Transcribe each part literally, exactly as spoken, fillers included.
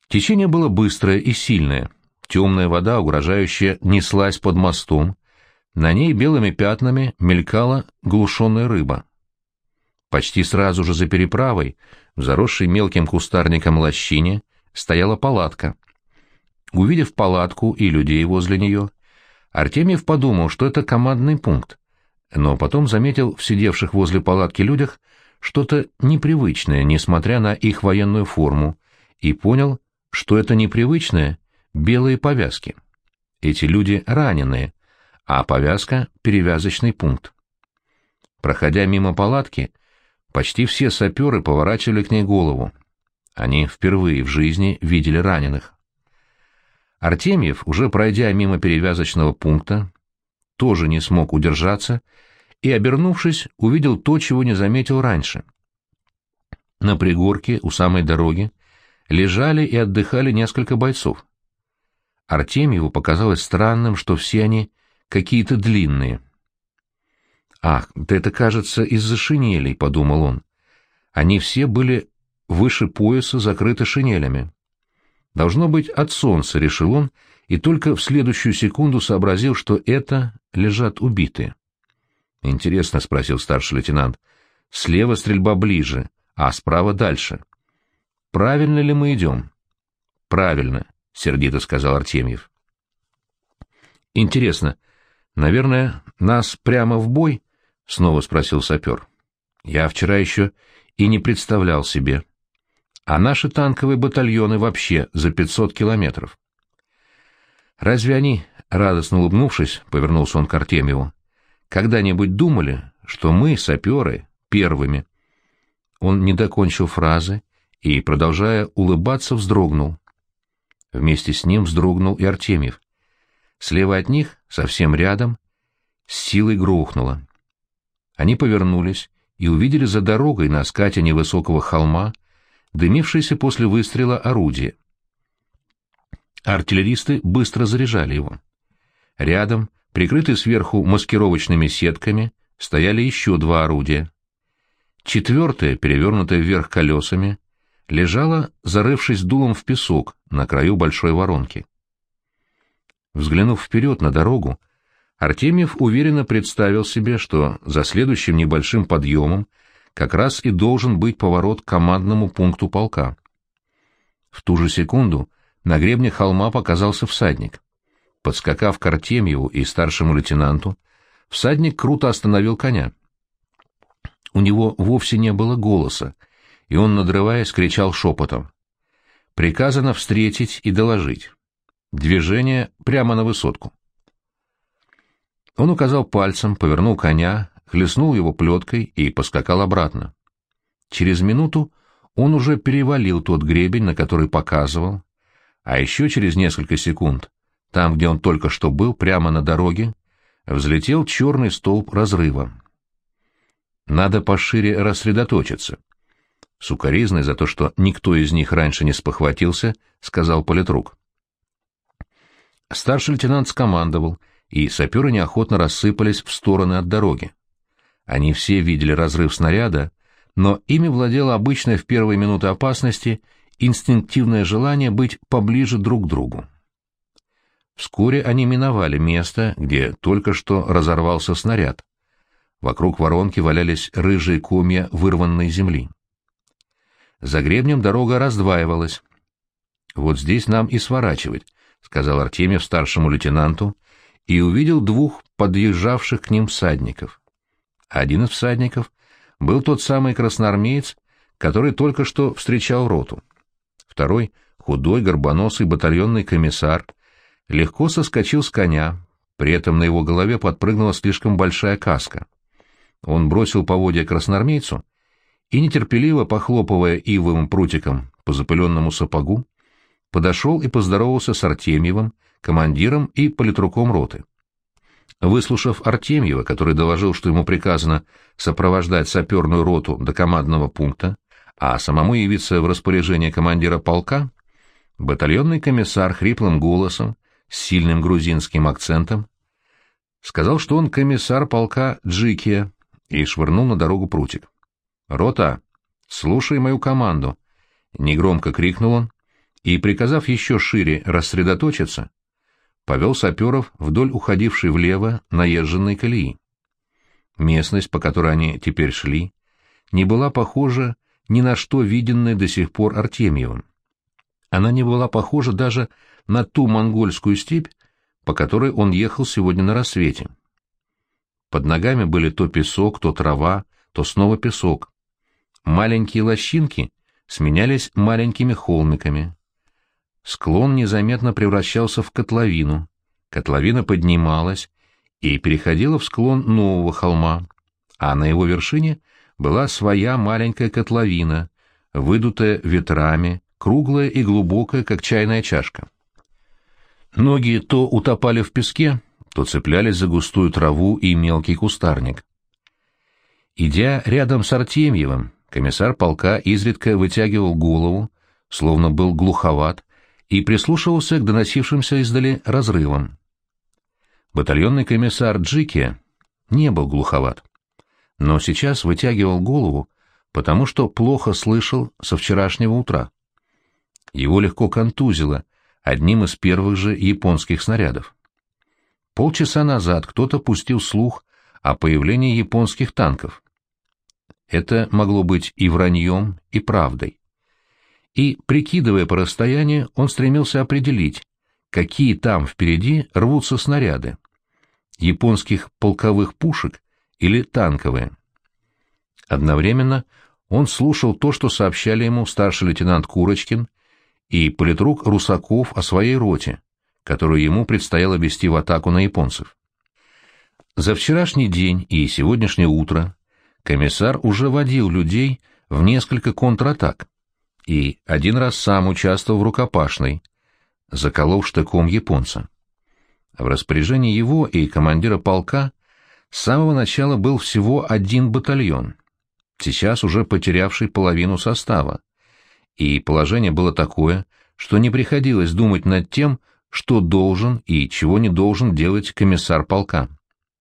Течение было быстрое и сильное. Темная вода, угрожающе, неслась под мостом. На ней белыми пятнами мелькала глушеная рыба. Почти сразу же за переправой, в заросшей мелким кустарником лощине, стояла палатка. Увидев палатку и людей возле нее, Артемьев подумал, что это командный пункт, но потом заметил в сидевших возле палатки людях что-то непривычное, несмотря на их военную форму, и понял, что это непривычное — белые повязки. Эти люди раненые, а повязка — перевязочный пункт. Проходя мимо палатки, почти все саперы поворачивали к ней голову. Они впервые в жизни видели раненых. Артемьев, уже пройдя мимо перевязочного пункта, тоже не смог удержаться и, обернувшись, увидел то, чего не заметил раньше. На пригорке у самой дороги лежали и отдыхали несколько бойцов. Артемьеву показалось странным, что все они какие-то длинные. «Ах, да это, кажется, из-за шинелей», — подумал он. Они все были выше пояса закрыты шинелями. Должно быть, от солнца, решил он, и только в следующую секунду сообразил, что это лежат убитые. «Интересно», — спросил старший лейтенант, — «слева стрельба ближе, а справа дальше. Правильно ли мы идем?» «Правильно», — сердито сказал Артемьев. «Интересно, наверное, нас прямо в бой?» — снова спросил сапер. «Я вчера еще и не представлял себе. А наши танковые батальоны вообще за пятьсот километров. Разве они, радостно улыбнувшись, повернулся он к Артемьеву, когда-нибудь думали, что мы, саперы, первыми?» Он не докончил фразы и, продолжая улыбаться, вздрогнул. Вместе с ним вздрогнул и Артемьев. Слева от них, совсем рядом, с силой грохнуло. Они повернулись и увидели за дорогой на скате невысокого холма дымившееся после выстрела орудие. Артиллеристы быстро заряжали его. Рядом, прикрытые сверху маскировочными сетками, стояли еще два орудия. Четвертое, перевернутое вверх колесами, лежало, зарывшись дулом в песок на краю большой воронки. Взглянув вперед на дорогу, Артемьев уверенно представил себе, что за следующим небольшим подъемом как раз и должен быть поворот к командному пункту полка. В ту же секунду на гребне холма показался всадник. Подскакав к Артемьеву и старшему лейтенанту, всадник круто остановил коня. У него вовсе не было голоса, и он, надрываясь, кричал шепотом. «Приказано встретить и доложить. Движение прямо на высотку». Он указал пальцем, повернул коня, хлестнул его плеткой и поскакал обратно. Через минуту он уже перевалил тот гребень, на который показывал, а еще через несколько секунд, там, где он только что был, прямо на дороге, взлетел черный столб разрыва. Надо пошире рассредоточиться. Сукоризный за то, что никто из них раньше не спохватился, сказал политрук. Старший лейтенант скомандовал, и саперы неохотно рассыпались в стороны от дороги. Они все видели разрыв снаряда, но ими владело обычное в первые минуты опасности инстинктивное желание быть поближе друг к другу. Вскоре они миновали место, где только что разорвался снаряд. Вокруг воронки валялись рыжие комья вырванной земли. За гребнем дорога раздваивалась. «Вот здесь нам и сворачивать», — сказал Артемьев старшему лейтенанту, и увидел двух подъезжавших к ним всадников. Один из всадников был тот самый красноармеец, который только что встречал роту. Второй, худой, горбоносый батальонный комиссар, легко соскочил с коня, при этом на его голове подпрыгнула слишком большая каска. Он бросил поводья красноармейцу и, нетерпеливо похлопывая ивовым прутиком по запыленному сапогу, подошел и поздоровался с Артемьевым, командиром и политруком роты. Выслушав Артемьева, который доложил, что ему приказано сопровождать саперную роту до командного пункта, а самому явиться в распоряжение командира полка, батальонный комиссар хриплым голосом, с сильным грузинским акцентом, сказал, что он комиссар полка Джикия, и швырнул на дорогу прутик. «Рота, слушай мою команду!» — негромко крикнул он, и, приказав еще шире рассредоточиться, повел саперов вдоль уходившей влево наезженной колеи. Местность, по которой они теперь шли, не была похожа ни на что виденное до сих пор Артемьевым. Она не была похожа даже на ту монгольскую степь, по которой он ехал сегодня на рассвете. Под ногами были то песок, то трава, то снова песок. Маленькие лощинки сменялись маленькими холмиками. Склон незаметно превращался в котловину. Котловина поднималась и переходила в склон нового холма, а на его вершине была своя маленькая котловина, выдутая ветрами, круглая и глубокая, как чайная чашка. Ноги то утопали в песке, то цеплялись за густую траву и мелкий кустарник. Идя рядом с Артемьевым, комиссар полка изредка вытягивал голову, словно был глуховат, и прислушивался к доносившимся издали разрывам. Батальонный комиссар Джики не был глуховат, но сейчас вытягивал голову, потому что плохо слышал со вчерашнего утра. Его легко контузило одним из первых же японских снарядов. Полчаса назад кто-то пустил слух о появлении японских танков. Это могло быть и враньем, и правдой. И, прикидывая по расстоянию, он стремился определить, какие там впереди рвутся снаряды — японских полковых пушек или танковые. Одновременно он слушал то, что сообщали ему старший лейтенант Курочкин и политрук Русаков о своей роте, которую ему предстояло вести в атаку на японцев. За вчерашний день и сегодняшнее утро комиссар уже водил людей в несколько контратак и один раз сам участвовал в рукопашной, заколов штыком японца. В распоряжении его и командира полка с самого начала был всего один батальон, сейчас уже потерявший половину состава, и положение было такое, что не приходилось думать над тем, что должен и чего не должен делать комиссар полка.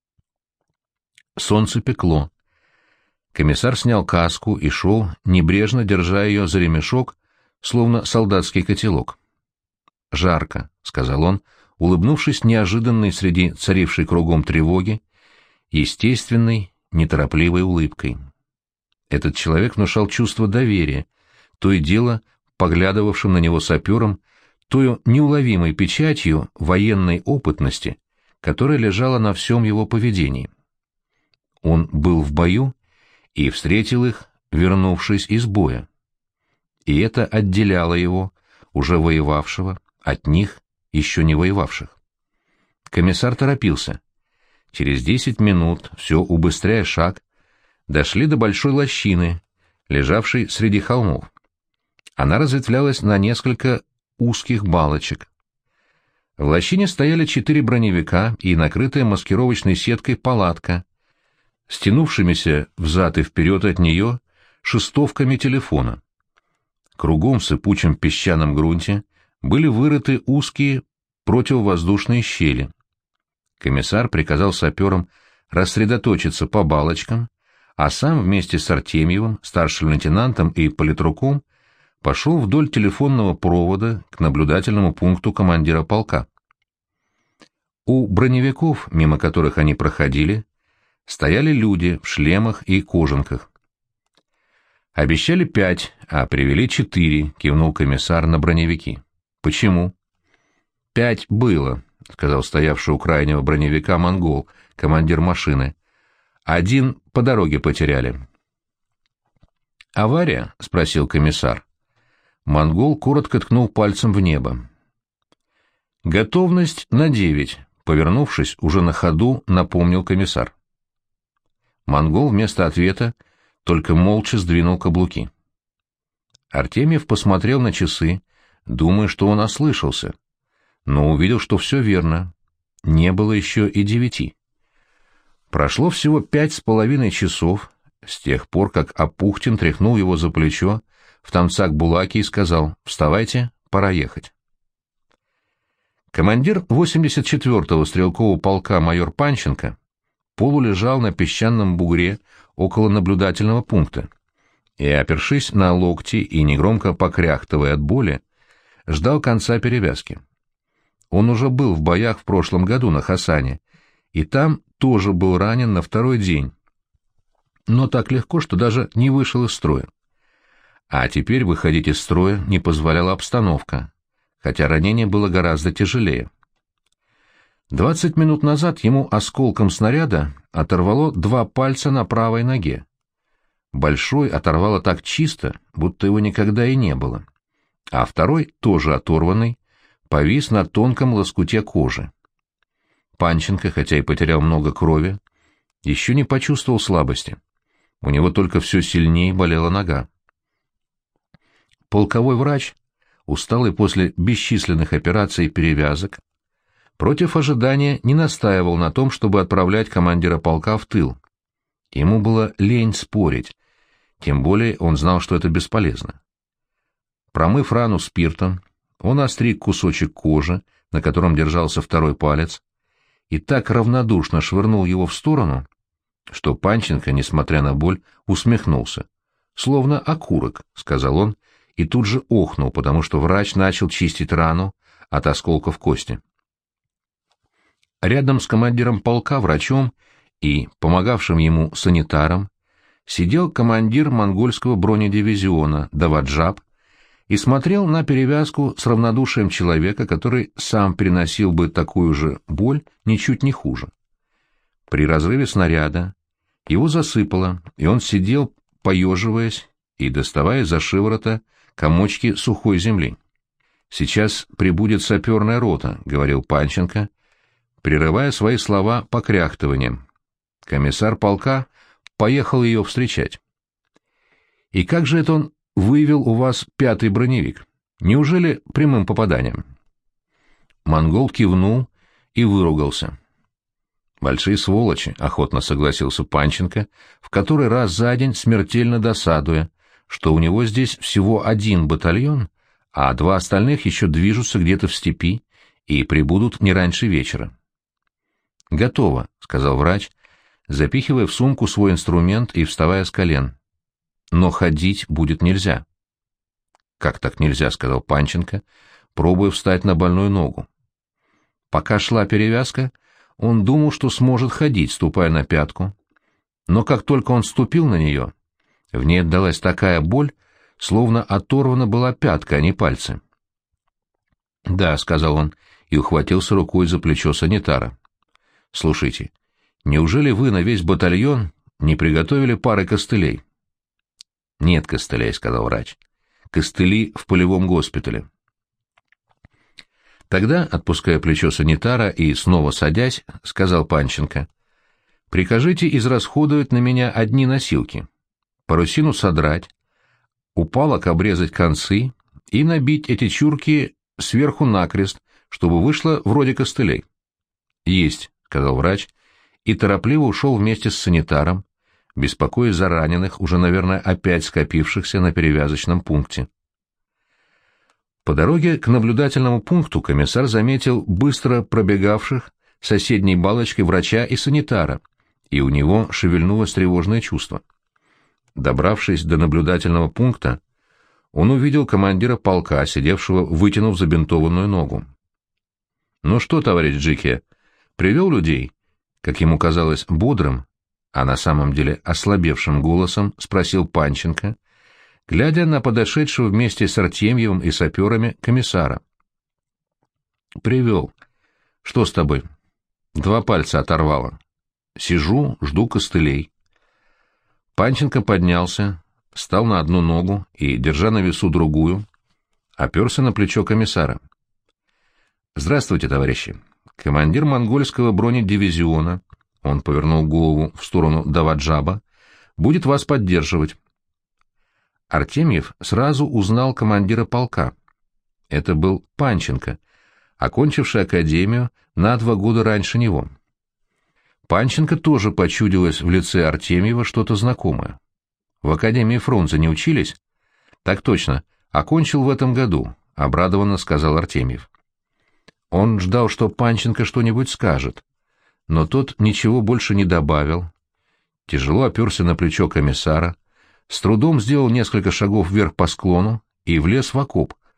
Солнце пекло. Комиссар снял каску и шел, небрежно держа ее за ремешок, словно солдатский котелок. «Жарко», — сказал он, улыбнувшись неожиданной среди царившей кругом тревоги, естественной, неторопливой улыбкой. Этот человек внушал чувство доверия, то и дело поглядывавшим на него сапером, тою неуловимой печатью военной опытности, которая лежала на всем его поведении. Он был в бою и встретил их, вернувшись из боя. И это отделяло его, уже воевавшего, от них, еще не воевавших. Комиссар торопился. Через десять минут, все убыстряя шаг, дошли до большой лощины, лежавшей среди холмов. Она разветвлялась на несколько узких балочек. В лощине стояли четыре броневика и накрытая маскировочной сеткой палатка, стянувшимися взад и вперед от нее шестовками телефона. Кругом в сыпучем песчаном грунте были вырыты узкие противовоздушные щели. Комиссар приказал саперам рассредоточиться по балочкам, а сам вместе с Артемьевым, старшим лейтенантом и политруком пошел вдоль телефонного провода к наблюдательному пункту командира полка. У броневиков, мимо которых они проходили, стояли люди в шлемах и кожанках. «Обещали пять, а привели четыре», — кивнул комиссар на броневики. «Почему?» «Пять было», — сказал стоявший у крайнего броневика монгол, командир машины. «Один по дороге потеряли». «Авария?» — спросил комиссар. Монгол коротко ткнул пальцем в небо. «Готовность на девять», — повернувшись, уже на ходу напомнил комиссар. Монгол вместо ответа только молча сдвинул каблуки. Артемьев посмотрел на часы, думая, что он ослышался, но увидел, что все верно. Не было еще и девяти. Прошло всего пять с половиной часов с тех пор, как Апухтин тряхнул его за плечо в Тамцак-Булаке и сказал: «Вставайте, пора ехать». Командир восемьдесят четвёртого стрелкового полка майор Панченко полулежал на песчаном бугре около наблюдательного пункта и, опершись на локти и негромко покряхтывая от боли, ждал конца перевязки. Он уже был в боях в прошлом году на Хасане, и там тоже был ранен на второй день, но так легко, что даже не вышел из строя. А теперь выходить из строя не позволяла обстановка, хотя ранение было гораздо тяжелее. Двадцать минут назад ему осколком снаряда оторвало два пальца на правой ноге. Большой оторвало так чисто, будто его никогда и не было, а второй, тоже оторванный, повис на тонком лоскуте кожи. Панченко, хотя и потерял много крови, еще не почувствовал слабости. У него только все сильнее болела нога. Полковой врач, усталый после бесчисленных операций и перевязок, против ожидания не настаивал на том, чтобы отправлять командира полка в тыл. Ему было лень спорить, тем более он знал, что это бесполезно. Промыв рану спиртом, он остриг кусочек кожи, на котором держался второй палец, и так равнодушно швырнул его в сторону, что Панченко, несмотря на боль, усмехнулся. «Словно окурок», — сказал он, и тут же охнул, потому что врач начал чистить рану от осколков кости. Рядом с командиром полка, врачом и помогавшим ему санитаром сидел командир монгольского бронедивизиона Даваджаб и смотрел на перевязку с равнодушием человека, который сам переносил бы такую же боль ничуть не хуже. При разрыве снаряда его засыпало, и он сидел, поеживаясь и доставая из-за шиворота комочки сухой земли. «Сейчас прибудет саперная рота», — говорил Панченко, прерывая свои слова покряхтыванием. Комиссар полка поехал ее встречать. «И как же это он вывел у вас пятый броневик? Неужели прямым попаданием?» Монгол кивнул и выругался. «Большие сволочи», — охотно согласился Панченко, в который раз за день смертельно досадуя, что у него здесь всего один батальон, а два остальных еще движутся где-то в степи и прибудут не раньше вечера. «Готово», — сказал врач, запихивая в сумку свой инструмент и вставая с колен. «Но ходить будет нельзя». «Как так нельзя?» — сказал Панченко, пробуя встать на больную ногу. Пока шла перевязка, он думал, что сможет ходить, ступая на пятку. Но как только он ступил на нее, в ней отдалась такая боль, словно оторвана была пятка, а не пальцы. «Да», — сказал он, и ухватился рукой за плечо санитара. «Слушайте, неужели вы на весь батальон не приготовили пары костылей?» «Нет костылей», — сказал врач. «Костыли в полевом госпитале». Тогда, отпуская плечо санитара и снова садясь, сказал Панченко: «Прикажите израсходовать на меня одни носилки, парусину содрать, у палок обрезать концы и набить эти чурки сверху накрест, чтобы вышло вроде костылей». «Есть», — сказал врач, и торопливо ушел вместе с санитаром, беспокоясь за раненых, уже, наверное, опять скопившихся на перевязочном пункте. По дороге к наблюдательному пункту комиссар заметил быстро пробегавших соседней балочкой врача и санитара, и у него шевельнулось тревожное чувство. Добравшись до наблюдательного пункта, он увидел командира полка, сидевшего, вытянув забинтованную ногу. «Ну что, товарищ Джике, привел людей?» — как ему казалось, бодрым, а на самом деле ослабевшим голосом спросил Панченко, глядя на подошедшего вместе с Артемьевым и саперами комиссара. «Привел. Что с тобой?» «Два пальца оторвало. Сижу, жду костылей». Панченко поднялся, встал на одну ногу и, держа на весу другую, оперся на плечо комиссара. «Здравствуйте, товарищи. Командир монгольского бронедивизиона», он повернул голову в сторону Даваджаба, «будет вас поддерживать». Артемьев сразу узнал командира полка. Это был Панченко, окончивший академию на два года раньше него. Панченко тоже почудилось в лице Артемьева что-то знакомое. «В академии Фрунзе не учились?» «Так точно. Окончил в этом году», — обрадованно сказал Артемьев. Он ждал, что Панченко что-нибудь скажет, но тот ничего больше не добавил. Тяжело оперся на плечо комиссара, с трудом сделал несколько шагов вверх по склону и влез в окоп,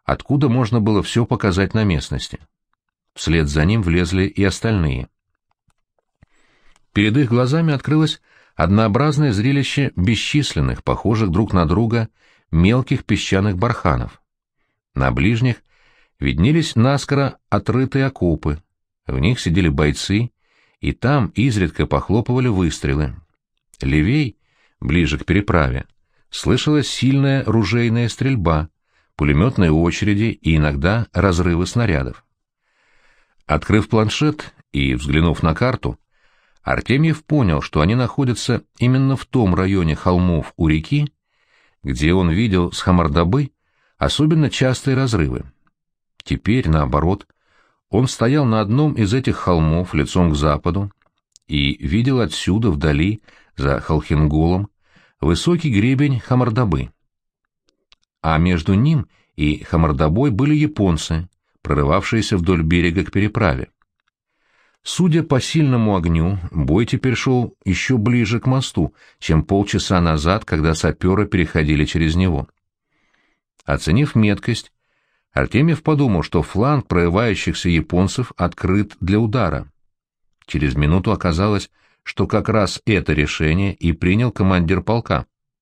откуда можно было все показать на местности. Вслед за ним влезли и остальные. Перед их глазами открылось однообразное зрелище бесчисленных, похожих друг на друга, мелких песчаных барханов. На ближних виднелись наскоро отрытые окопы, в них сидели бойцы, и там изредка похлопывали выстрелы. Левей, ближе к переправе, слышалась сильная ружейная стрельба, пулеметные очереди и иногда разрывы снарядов. Открыв планшет и взглянув на карту, Артемьев понял, что они находятся именно в том районе холмов у реки, где он видел с Хамардабы особенно частые разрывы. Теперь, наоборот, он стоял на одном из этих холмов лицом к западу и видел отсюда, вдали, за Халхинголом, высокий гребень Хамардабы. А между ним и Хамардабой были японцы, прорывавшиеся вдоль берега к переправе. Судя по сильному огню, бой теперь шел еще ближе к мосту, чем полчаса назад, когда саперы переходили через него. Оценив меткость, Артемьев подумал, что фланг прорывающихся японцев открыт для удара. Через минуту оказалось, что как раз это решение и принял командир полка.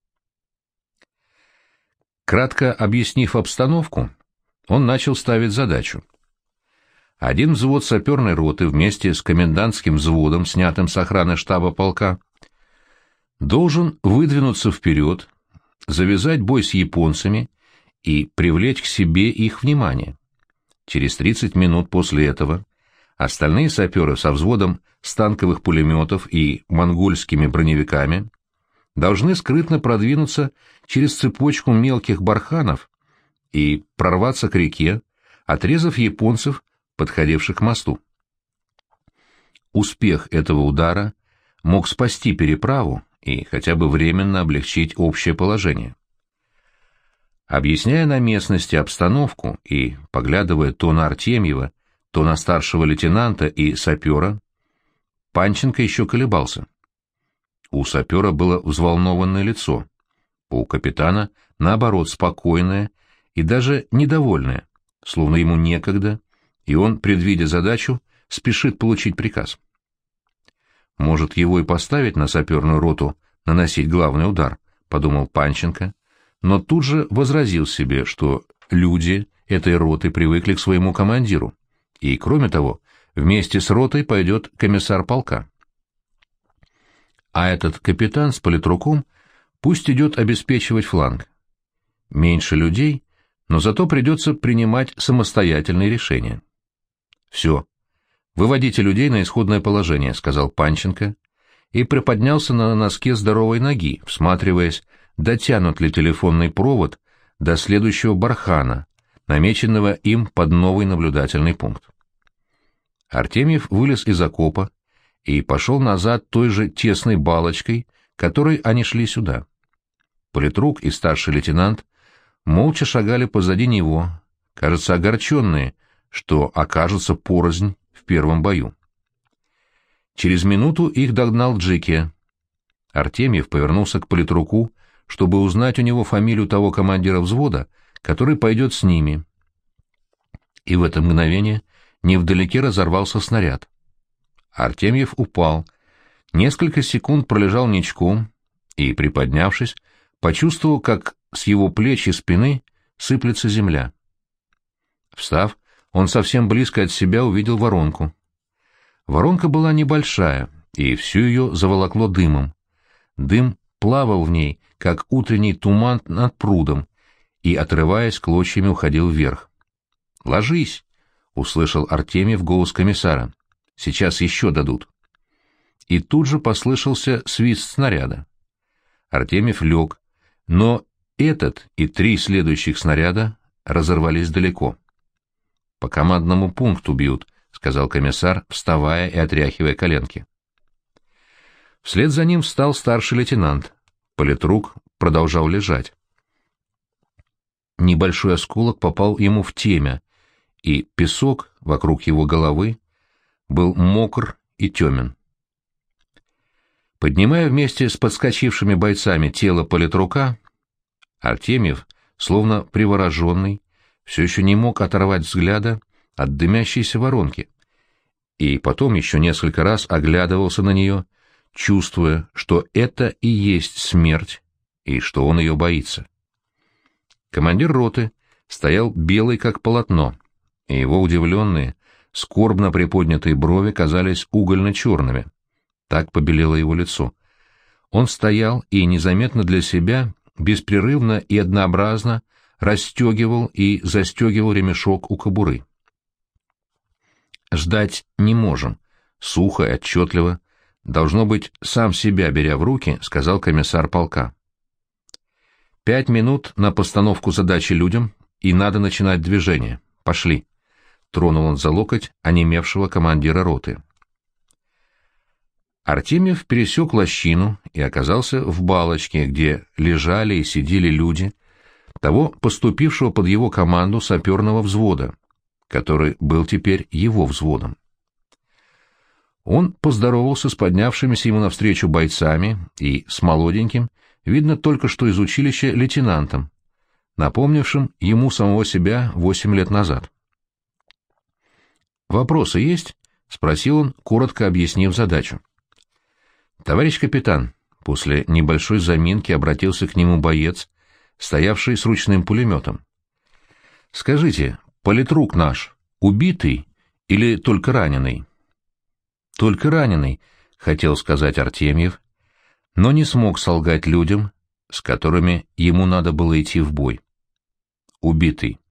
Кратко объяснив обстановку, он начал ставить задачу. Один взвод саперной роты вместе с комендантским взводом, снятым с охраны штаба полка, должен выдвинуться вперед, завязать бой с японцами и привлечь к себе их внимание. Через тридцать минут после этого остальные саперы со взводом станковых пулеметов и монгольскими броневиками должны скрытно продвинуться через цепочку мелких барханов и прорваться к реке, отрезав японцев, подходивших к мосту. Успех этого удара мог спасти переправу и хотя бы временно облегчить общее положение. Объясняя на местности обстановку и поглядывая то на Артемьева, то на старшего лейтенанта и сапера, Панченко еще колебался. У сапера было взволнованное лицо, у капитана, наоборот, спокойное и даже недовольное, словно ему некогда, и он, предвидя задачу, спешит получить приказ. «Может, его и поставить на саперную роту, наносить главный удар», — подумал Панченко, но тут же возразил себе, что люди этой роты привыкли к своему командиру, и, кроме того, вместе с ротой пойдет комиссар полка. А этот капитан с политруком пусть идет обеспечивать фланг. Меньше людей, но зато придется принимать самостоятельные решения. «Все. Выводите людей на исходное положение», — сказал Панченко, и приподнялся на носке здоровой ноги, всматриваясь, дотянут ли телефонный провод до следующего бархана, намеченного им под новый наблюдательный пункт. Артемьев вылез из окопа и пошел назад той же тесной балочкой, которой они шли сюда. Политрук и старший лейтенант молча шагали позади него, кажется, огорченные, что окажутся порознь в первом бою. Через минуту их догнал Джикия. Артемьев повернулся к политруку, чтобы узнать у него фамилию того командира взвода, который пойдет с ними. И в это мгновение невдалеке разорвался снаряд. Артемьев упал, несколько секунд пролежал ничком и, приподнявшись, почувствовал, как с его плеч и спины сыплется земля. Встав, он совсем близко от себя увидел воронку. Воронка была небольшая, и всю ее заволокло дымом. Дым плавал в ней, как утренний туман над прудом, и, отрываясь, клочьями уходил вверх. «Ложись!» — услышал Артемьев голос комиссара. «Сейчас еще дадут». И тут же послышался свист снаряда. Артемьев лег, но этот и три следующих снаряда разорвались далеко. «По командному пункту бьют», — сказал комиссар, вставая и отряхивая коленки. Вслед за ним встал старший лейтенант. Политрук продолжал лежать. Небольшой осколок попал ему в темя, и песок вокруг его головы был мокр и темен. Поднимая вместе с подскочившими бойцами тело политрука, Артемьев, словно привороженный, все еще не мог оторвать взгляда от дымящейся воронки, и потом еще несколько раз оглядывался на нее, чувствуя, что это и есть смерть, и что он ее боится. Командир роты стоял белый как полотно, и его удивленные, скорбно приподнятые брови казались угольно-черными. Так побелело его лицо. Он стоял и незаметно для себя, беспрерывно и однообразно расстегивал и застегивал ремешок у кобуры. «Ждать не можем», — сухо и отчетливо, должно быть, сам себя беря в руки, сказал комиссар полка. «Пять минут на постановку задачи людям, и надо начинать движение. Пошли», — тронул он за локоть онемевшего командира роты. Артемьев пересек лощину и оказался в балочке, где лежали и сидели люди того поступившего под его команду саперного взвода, который был теперь его взводом. Он поздоровался с поднявшимися ему навстречу бойцами и с молоденьким, видно только что из училища, лейтенантом, напомнившим ему самого себя восемь лет назад. «Вопросы есть?» — спросил он, коротко объяснив задачу. «Товарищ капитан», — после небольшой заминки обратился к нему боец, стоявший с ручным пулеметом. «Скажите, политрук наш убитый или только раненый?» «Только раненый», — хотел сказать Артемьев, но не смог солгать людям, с которыми ему надо было идти в бой. «Убитый».